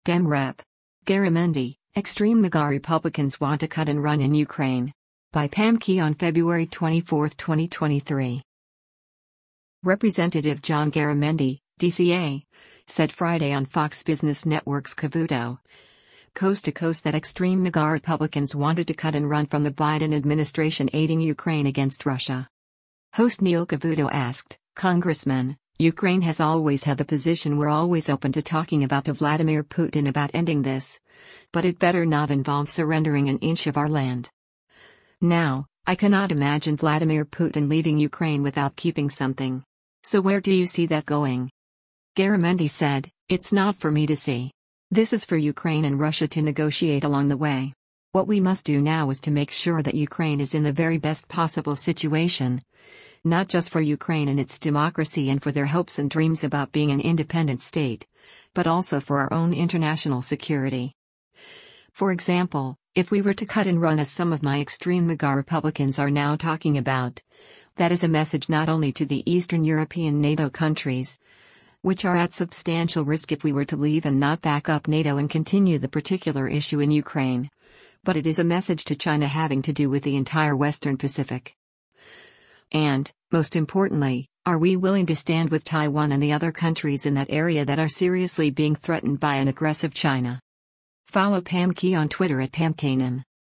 Dem Rep. Garamendi, extreme MAGA Republicans want to cut and run in Ukraine. By Pam Key on February 24, 2023. Representative John Garamendi, DCA, said Friday on Fox Business Network's Cavuto, Coast to Coast that extreme MAGA Republicans wanted to cut and run from the Biden administration aiding Ukraine against Russia. Host Neil Cavuto asked, Congressman, Ukraine has always had the position we're always open to talking about to Vladimir Putin about ending this. But it better not involve surrendering an inch of our land. Now, I cannot imagine Vladimir Putin leaving Ukraine without keeping something. So where do you see that going? Garamendi said, it's not for me to see. This is for Ukraine and Russia to negotiate along the way. What we must do now is to make sure that Ukraine is in the very best possible situation. Not just for Ukraine and its democracy and for their hopes and dreams about being an independent state, but also for our own international security. For example, if we were to cut and run as some of my extreme MAGA Republicans are now talking about, that is a message not only to the Eastern European NATO countries, which are at substantial risk if we were to leave and not back up NATO and continue the particular issue in Ukraine, but it is a message to China having to do with the entire Western Pacific. And, most importantly, are we willing to stand with Taiwan and the other countries in that area that are seriously being threatened by an aggressive China? Follow Pam Key on Twitter at PamKanan.